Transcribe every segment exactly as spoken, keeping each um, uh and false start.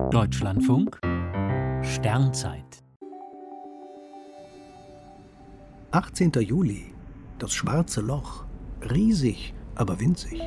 Deutschlandfunk Sternzeit achtzehnter Juli. Das Schwarze Loch. Riesig, aber winzig.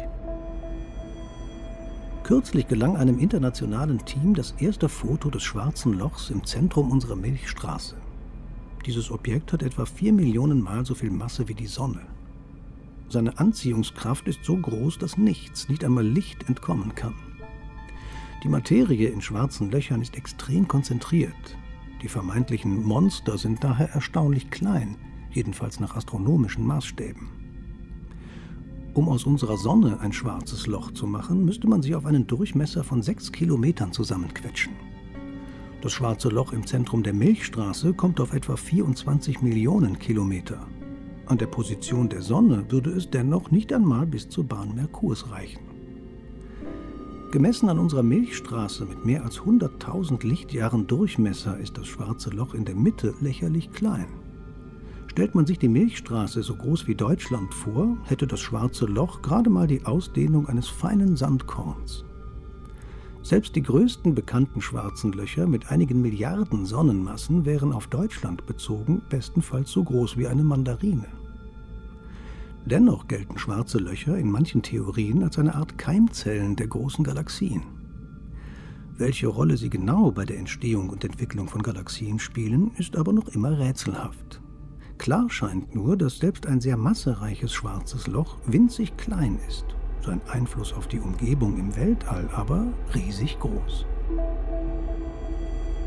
Kürzlich gelang einem internationalen Team das erste Foto des Schwarzen Lochs im Zentrum unserer Milchstraße. Dieses Objekt hat etwa vier Millionen Mal so viel Masse wie die Sonne. Seine Anziehungskraft ist so groß, dass nichts, nicht einmal Licht, entkommen kann. Die Materie in schwarzen Löchern ist extrem konzentriert. Die vermeintlichen Monster sind daher erstaunlich klein, jedenfalls nach astronomischen Maßstäben. Um aus unserer Sonne ein schwarzes Loch zu machen, müsste man sie auf einen Durchmesser von sechs Kilometern zusammenquetschen. Das Schwarze Loch im Zentrum der Milchstraße kommt auf etwa vierundzwanzig Millionen Kilometer. An der Position der Sonne würde es dennoch nicht einmal bis zur Bahn Merkurs reichen. Gemessen an unserer Milchstraße mit mehr als hunderttausend Lichtjahren Durchmesser ist das Schwarze Loch in der Mitte lächerlich klein. Stellt man sich die Milchstraße so groß wie Deutschland vor, hätte das Schwarze Loch gerade mal die Ausdehnung eines feinen Sandkorns. Selbst die größten bekannten schwarzen Löcher mit einigen Milliarden Sonnenmassen wären auf Deutschland bezogen bestenfalls so groß wie eine Mandarine. Dennoch gelten schwarze Löcher in manchen Theorien als eine Art Keimzellen der großen Galaxien. Welche Rolle sie genau bei der Entstehung und Entwicklung von Galaxien spielen, ist aber noch immer rätselhaft. Klar scheint nur, dass selbst ein sehr massereiches schwarzes Loch winzig klein ist, sein Einfluss auf die Umgebung im Weltall aber riesig groß.